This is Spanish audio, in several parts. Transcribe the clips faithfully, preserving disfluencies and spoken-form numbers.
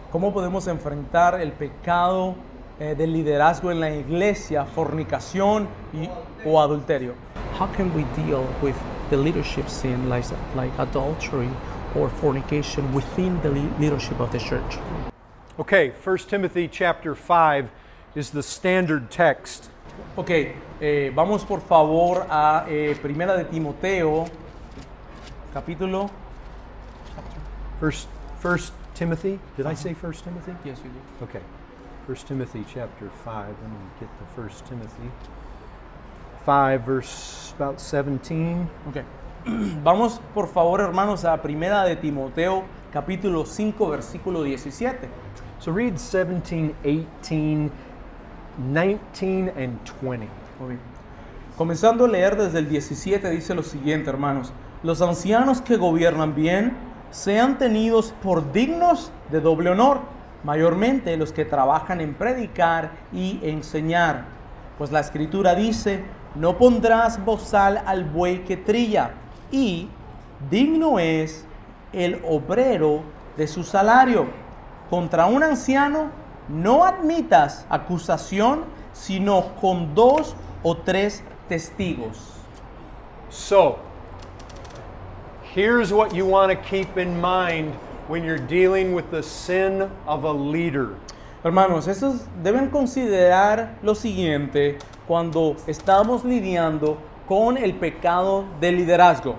¿Cómo podemos enfrentar el pecado eh, del liderazgo en la iglesia, fornicación y, o adulterio? How can we deal with the leadership sin like, like adultery or fornication within the le- leadership of the church? Okay, First Timothy chapter five is the standard text. Ok, eh, vamos por favor a eh, Primera de Timoteo, capítulo. First, First Timothy. Did I say First Timothy? Yes, you did. Okay. First Timothy chapter five. Let me get the First Timothy five, verse about seventeen. Ok. Vamos por favor, hermanos, a Primera de Timoteo, capítulo cinco, versículo diecisiete. So read seventeen, eighteen, nineteen, and twenty. Muy bien. Comenzando a leer desde el diecisiete, dice lo siguiente, hermanos. Los ancianos que gobiernan bien sean tenidos por dignos de doble honor, mayormente los que trabajan en predicar y enseñar. Pues la Escritura dice, no pondrás bozal al buey que trilla, y digno es el obrero de su salario. Contra un anciano no admitas acusación, sino con dos o tres testigos. So, here's what you want to keep in mind when you're dealing with the sin of a leader. Hermanos, estos deben considerar lo siguiente cuando estamos lidiando con el pecado del liderazgo.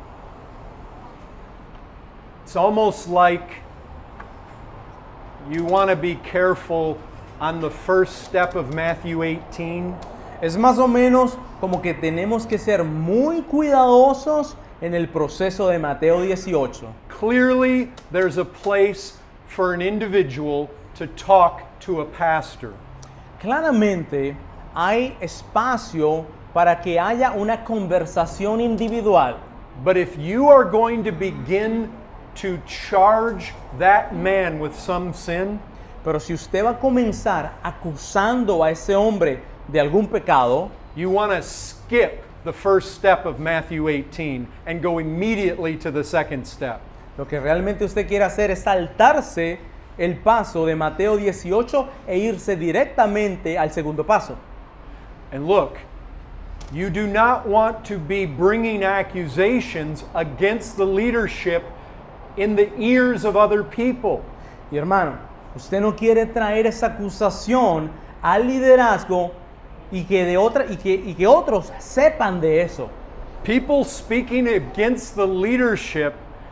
It's almost like you want to be careful on the first step of Matthew eighteen. Es más o menos como que tenemos que ser muy cuidadosos en el proceso de Mateo dieciocho. Clearly, there's a place for an individual to talk to a pastor. Claramente hay espacio para que haya una conversación individual. But if you are going to begin to charge that man with some sin, Pero si usted va a comenzar acusando a ese hombre de algún pecado, you want to skip the first step of Matthew eighteen and go immediately to the second step. lo que realmente usted quiere hacer es saltarse el paso de Mateo dieciocho e irse directamente al segundo paso. And look, you do not want to be bringing accusations against the leadership in the ears of other people. Y hermano, usted no quiere traer esa acusación al liderazgo y que, de otra, y que, y que otros sepan de eso. People speaking against the leadership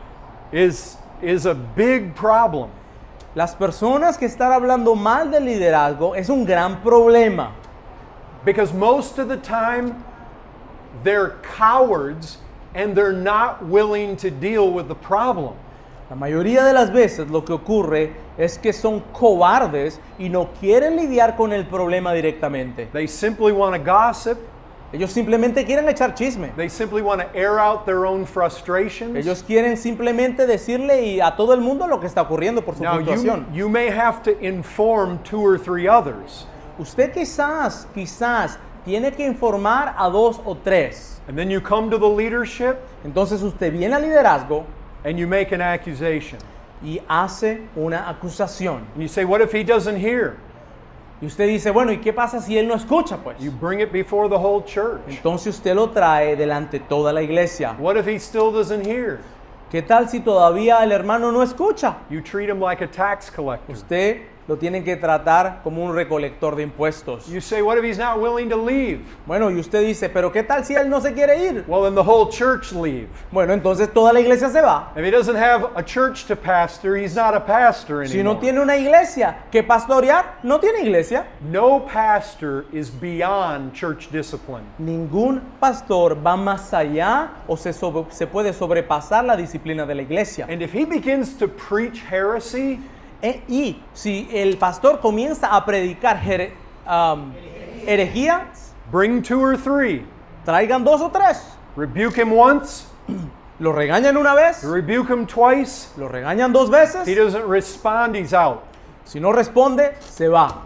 is, is a big problem. Las personas que están hablando mal del liderazgo es un gran problema. Because most of the time, they're cowards and they're not willing to deal with the problem. La mayoría de las veces lo que ocurre es que son cobardes y no quieren lidiar con el problema directamente. They simply want to gossip. Ellos simplemente quieren echar chisme. They simply want to air out their own frustrations. Ellos quieren simplemente decirle y a todo el mundo lo que está ocurriendo por su Now, you, situación. you may have to inform two or three others. Usted quizás, quizás tiene que informar a dos o tres. And then you come to the leadership Entonces usted viene al liderazgo and you make an accusation. y hace una acusación. And you say, what if he doesn't hear? Y usted dice, bueno, ¿y qué pasa si él no escucha, pues? You bring it before the whole church. Entonces usted lo trae delante de toda la iglesia. What if he still doesn't hear? ¿Qué tal si todavía el hermano no escucha? You treat him like a tax collector. Usted lo tiene que tratar como un recolector de impuestos. You say, what if he's not willing to leave? Bueno, y usted dice, ¿pero qué tal si él no se quiere ir? Well, then the whole church leave. Bueno, entonces toda la iglesia se va. If he doesn't have a church to pastor, he's not a pastor Si no anymore. tiene una iglesia que pastorear, no tiene iglesia. No pastor is beyond church discipline. Ningún pastor va más allá o se, sobre- se puede sobrepasar la disciplina de la iglesia. And if he begins to preach heresy, E- y si el pastor comienza a predicar jere- um, herejía, bring two or three. traigan dos o tres. Rebuke him once, Lo regañan una vez, rebuke him twice. lo regañan dos If veces. he doesn't respond, he's out. Si no responde, se va.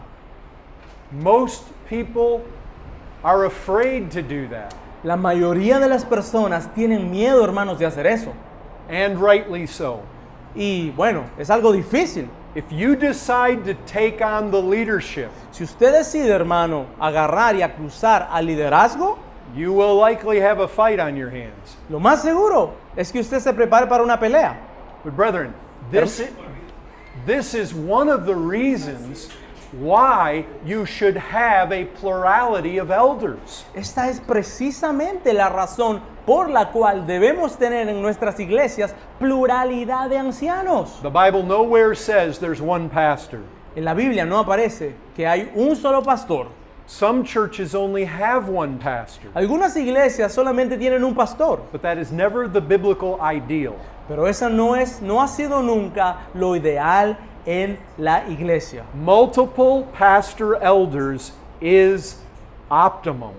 Most people are afraid to do that, La mayoría de las personas tienen miedo, hermanos, de hacer eso. and rightly so. Y bueno, es algo difícil. if you decide to take on the leadership, Si usted decide, hermano, agarrar y acusar al liderazgo, you will likely have a fight on your hands. lo más seguro es que usted se prepare para una pelea. But brethren, this, this is one of the reasons why you should have a plurality of elders. Esta es precisamente la razón por la cual debemos tener en nuestras iglesias pluralidad de ancianos. The Bible nowhere says there's one pastor. En la Biblia no aparece que hay un solo pastor. Some churches only have one pastor, Algunas iglesias solamente tienen un pastor, but that is never the biblical ideal. pero esa no es, no ha sido nunca lo ideal en la iglesia. Multiple pastor elders is optimum.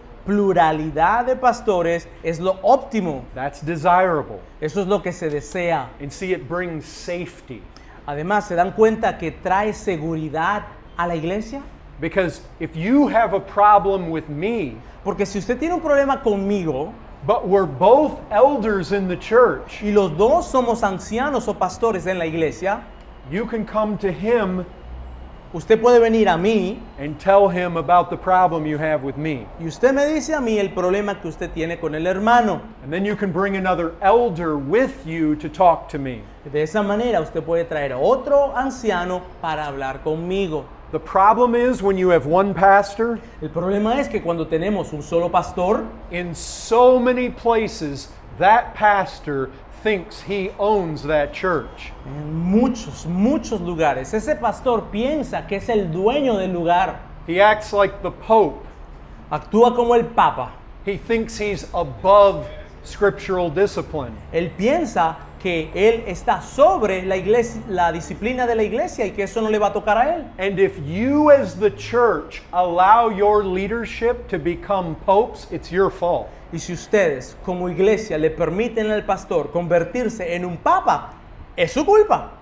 Pluralidad de pastores es lo óptimo. That's desirable. Eso es lo que se desea. And see, it brings safety. Además, ¿se dan cuenta que trae seguridad a la iglesia? Because if you have a problem with me, Porque si usted tiene un problema conmigo but we're both elders in the church, y los dos somos ancianos o pastores en la iglesia, you can come to him usted puede venir a mí and tell him about the problem you have with me. y usted me dice a mí el problema que usted tiene con el hermano. And then you can bring another elder with you to talk to me. De esa manera usted puede traer a otro anciano para hablar conmigo. The problem is when you have one pastor, El problema es que cuando tenemos un solo pastor, in so many places, that pastor thinks he owns that church. en muchos, muchos lugares, ese pastor piensa que es el dueño del lugar. He acts like the Pope. Actúa como el Papa. He thinks he's above scriptural discipline. Él piensa que él está sobre la iglesia, la disciplina de la iglesia y que eso no le va a tocar a él. And if you as the church allow your leadership to become popes, it's your fault. Y si ustedes como iglesia le permiten al pastor convertirse en un papa, es su culpa.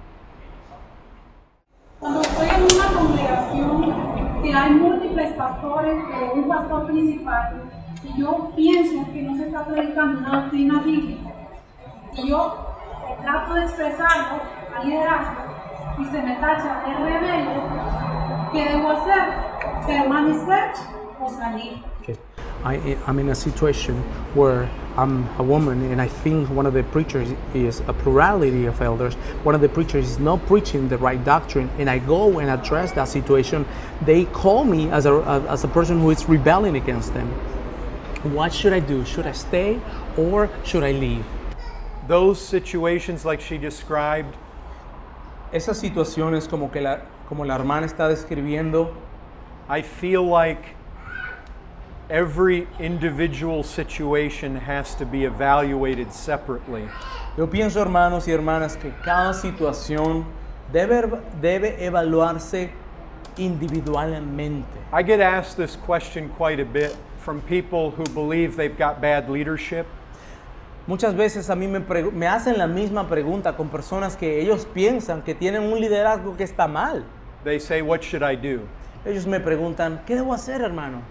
Cuando estoy en una congregación que hay múltiples pastores o un pastor principal y yo pienso que no se está predicando una doctrina bíblica y yo trato de expresarlo al liderazgo y se me tacha de rebelde, ¿qué debo hacer? ¿Permanecer o salir? Okay. I, I'm in a situation where I'm a woman and I think one of the preachers is a plurality of elders. One of the preachers is not preaching the right doctrine and I go and address that situation. They call me as a, as a person who is rebelling against them. What should I do? Should I stay or should I leave? Those situations like she described, Esas situaciones como, que la, como la hermana está describiendo, I feel like every individual situation has to be evaluated separately. yo pienso, hermanos y hermanas, que cada situación debe, debe evaluarse individualmente. I get asked this question quite a bit from people who believe they've got bad leadership. Muchas veces a mí me, pregu- me hacen la misma pregunta con personas que ellos piensan que tienen un liderazgo que está mal. They say, what should I do? Ellos me preguntan, ¿qué debo hacer, hermano?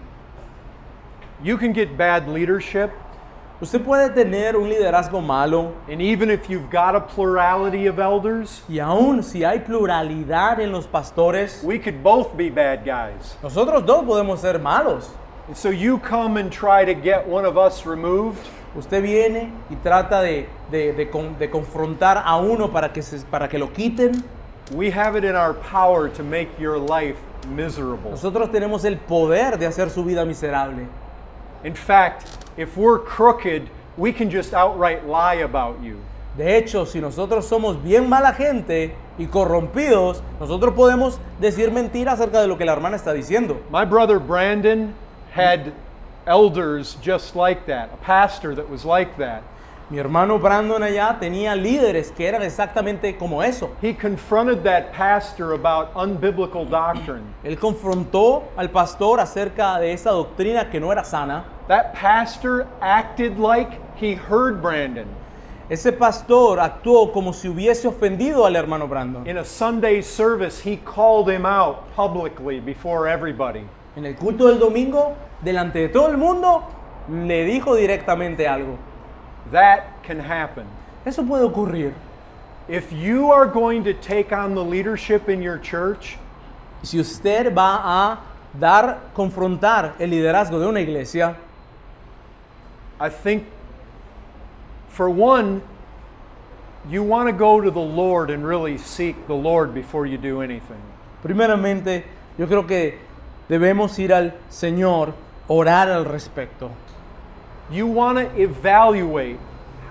You can get bad leadership, Usted puede tener un liderazgo malo and even if you've got a plurality of elders, y aún si hay pluralidad en los pastores, we could both be bad guys. nosotros dos podemos ser malos. And so you come and try to get one of us removed, Usted viene y trata de, de, de con- de confrontar a uno para que, se, para que lo quiten. we have it in our power to make your life miserable. Nosotros tenemos el poder de hacer su vida miserable. In fact, if we're crooked, we can just outright lie about you. De hecho, si nosotros somos bien mala gente y corrompidos, nosotros podemos decir mentiras acerca de lo que la hermana está diciendo. My brother Brandon had elders just like that, a pastor that was like that. Mi hermano Brandon allá tenía líderes que eran exactamente como eso. He confronted that pastor about unbiblical doctrine. Él confrontó al pastor acerca de esa doctrina que no era sana. That pastor acted like he heard Brandon. Ese pastor actuó como si hubiese ofendido al hermano Brandon. In a Sunday service, he called him out publicly before everybody. En el culto del domingo, delante de todo el mundo, le dijo directamente algo. That can happen. Eso puede ocurrir. If you are going to take on the leadership in your church, Si usted va a dar, confrontar el liderazgo de una iglesia, I think, for one, you want to go to the Lord and really seek the Lord before you do anything. primeramente yo creo que debemos ir al Señor, orar al respecto. You want to evaluate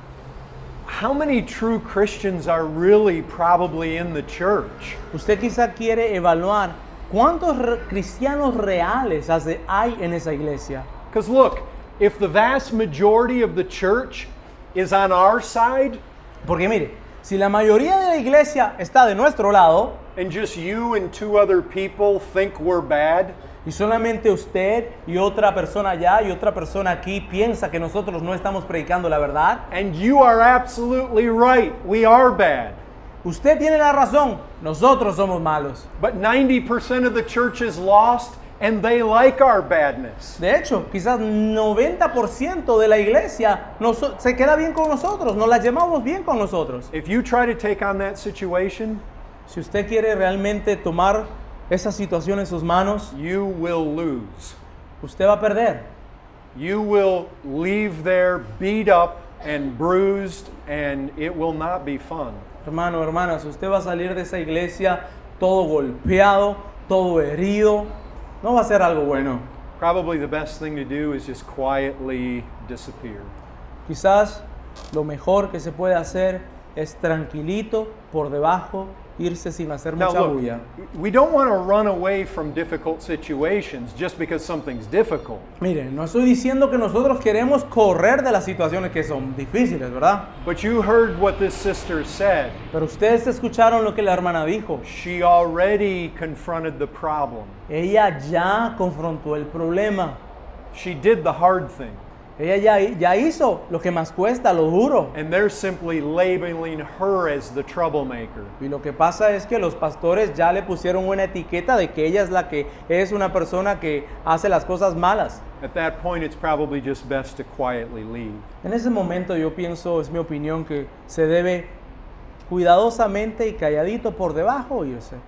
how many true Christians are really probably in the church. Usted quizá quiere evaluar cuántos re- cristianos reales hace- hay en esa iglesia. Because look, if the vast majority of the church is on our side, Porque mire, si la mayoría de la iglesia está de nuestro lado and just you and two other people think we're bad, y solamente usted y otra persona allá y otra persona aquí piensa que nosotros no estamos predicando la verdad, and you are absolutely right, we are bad. usted tiene la razón, nosotros somos malos. But ninety percent of the church is lost and they like our badness. De hecho, quizás noventa por ciento de la iglesia nos- se queda bien con nosotros, nos la llevamos bien con nosotros. If you try to take on that situation, Si usted quiere realmente tomar esa situación en sus manos, you will lose. usted va a perder. You will leave there beat up and bruised, and it will not be fun. Hermano, hermanas, usted va a salir de esa iglesia todo golpeado, todo herido. No va a ser algo bueno. Probably the best thing to do is just quietly disappear. Quizás lo mejor que se puede hacer es tranquilito, por debajo, irse sin hacer Now mucha look, bulla. we don't want to run away from difficult situations just because something's difficult. Miren, no estoy diciendo que nosotros queremos correr de las situaciones que son difíciles, ¿verdad? But you heard what this sister said. Pero ustedes escucharon lo que la hermana dijo. She already confronted the problem. Ella ya confrontó el problema. She did the hard thing. Ella ya, ya hizo lo que más cuesta, lo duro. And they're simply labeling her as the troublemaker. Y lo que pasa es que los pastores ya le pusieron una etiqueta de que ella es la que es una persona que hace las cosas malas. At that point, it's probably just best to quietly leave. En ese momento yo pienso, es mi opinión, que se debe cuidadosamente y calladito por debajo irse.